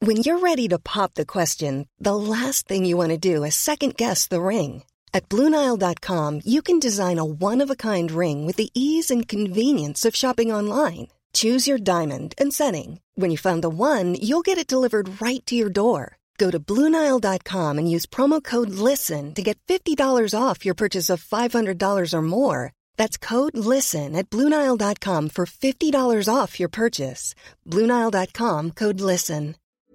When you're ready to pop the question, the last thing you want to do is second-guess the ring. At BlueNile.com, you can design a one-of-a-kind ring with the ease and convenience of shopping online. Choose your diamond and setting. When you find the one, you'll get it delivered right to your door. Go to BlueNile.com and use promo code LISTEN to get $50 off your purchase of $500 or more. That's code LISTEN at BlueNile.com for $50 off your purchase. BlueNile.com, code LISTEN.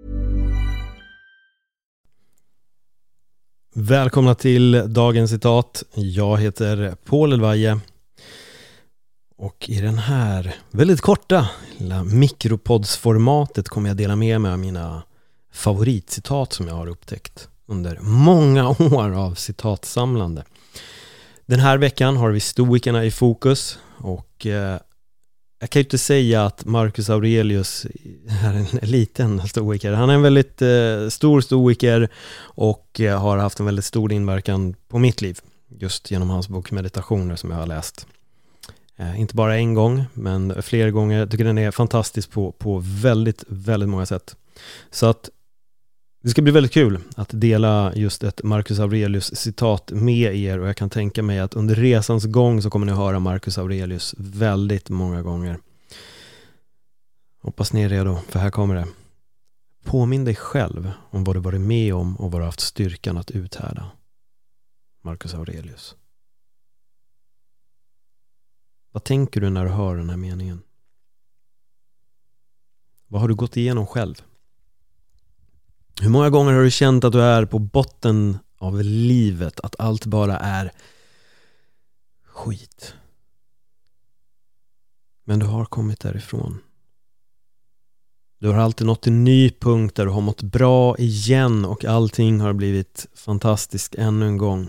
Välkomna till dagens citat. Jag heter Paul Elvaje. Och i den här väldigt korta lilla mikropoddsformatet kommer jag dela med mig av mina favoritcitat som jag har upptäckt under många år av citatsamlande. Den här veckan har vi stoikerna i fokus och jag kan ju inte säga att Marcus Aurelius är en liten stoiker. Han är en väldigt stor stoiker och har haft en väldigt stor inverkan på mitt liv just genom hans bok Meditationer som jag har läst. Inte bara en gång men flera gånger. Jag tycker den är fantastisk på väldigt, väldigt många sätt. Så att det ska bli väldigt kul att dela just ett Marcus Aurelius citat med er och jag kan tänka mig att under resans gång så kommer ni höra Marcus Aurelius väldigt många gånger. Hoppas ni är redo, för här kommer det. Påminn dig själv om vad du varit med om och vad du haft styrkan att uthärda. Marcus Aurelius. Vad tänker du när du hör den här meningen? Vad har du gått igenom själv? Hur många gånger har du känt att du är på botten av livet? Att allt bara är skit. Men du har kommit därifrån. Du har alltid nått en ny punkt där du har mått bra igen och allting har blivit fantastiskt ännu en gång.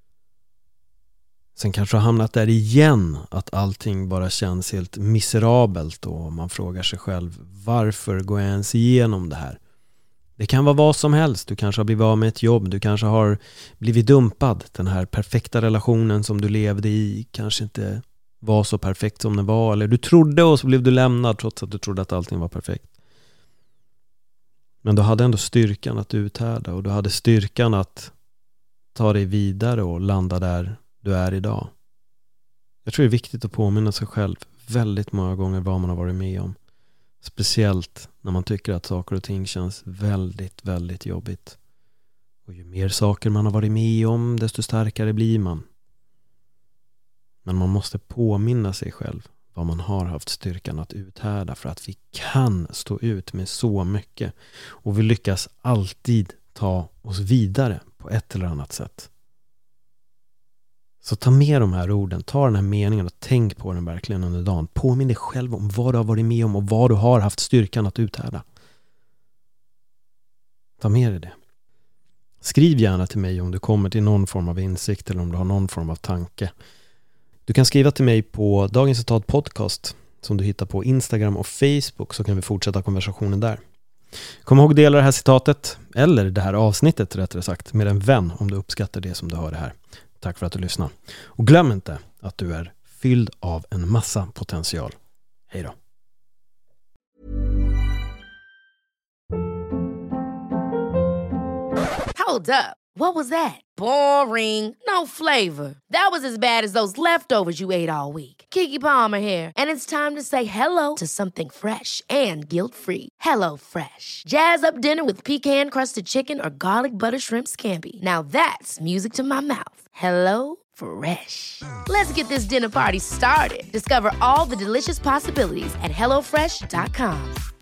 Sen kanske du har hamnat där igen att allting bara känns helt miserabelt och man frågar sig själv, varför går jag ens igenom det här? Det kan vara vad som helst. Du kanske har blivit av med ett jobb. Du kanske har blivit dumpad. Den här perfekta relationen som du levde i kanske inte var så perfekt som den var. Eller du trodde och så blev du lämnad trots att du trodde att allting var perfekt. Men du hade ändå styrkan att uthärda. Och du hade styrkan att ta dig vidare och landa där du är idag. Jag tror det är viktigt att påminna sig själv väldigt många gånger vad man har varit med om. Speciellt när man tycker att saker och ting känns väldigt, väldigt jobbigt. Och ju mer saker man har varit med om, desto starkare blir man. Men man måste påminna sig själv vad man har haft styrkan att uthärda, för att vi kan stå ut med så mycket. Och vi lyckas alltid ta oss vidare på ett eller annat sätt. Så ta med de här orden, ta den här meningen och tänk på den verkligen under dagen. Påminn dig själv om vad du har varit med om och vad du har haft styrkan att uthärda. Ta med dig det. Skriv gärna till mig om du kommer till någon form av insikt eller om du har någon form av tanke. Du kan skriva till mig på Dagens Citat Podcast som du hittar på Instagram och Facebook, så kan vi fortsätta konversationen där. Kom ihåg att dela det här citatet, eller det här avsnittet rättare sagt, med en vän om du uppskattar det som du hör det här. Tack för att du lyssnar. Och glöm inte att du är fylld av en massa potential. Hej då. Hold up. What was that? Boring. No flavor. That was as bad as those leftovers you ate all week. Keke Palmer here. And it's time to say hello to something fresh and guilt-free. Hello Fresh. Jazz up dinner with pecan-crusted chicken or garlic butter shrimp scampi. Now that's music to my mouth. Hello Fresh. Let's get this dinner party started. Discover all the delicious possibilities at HelloFresh.com.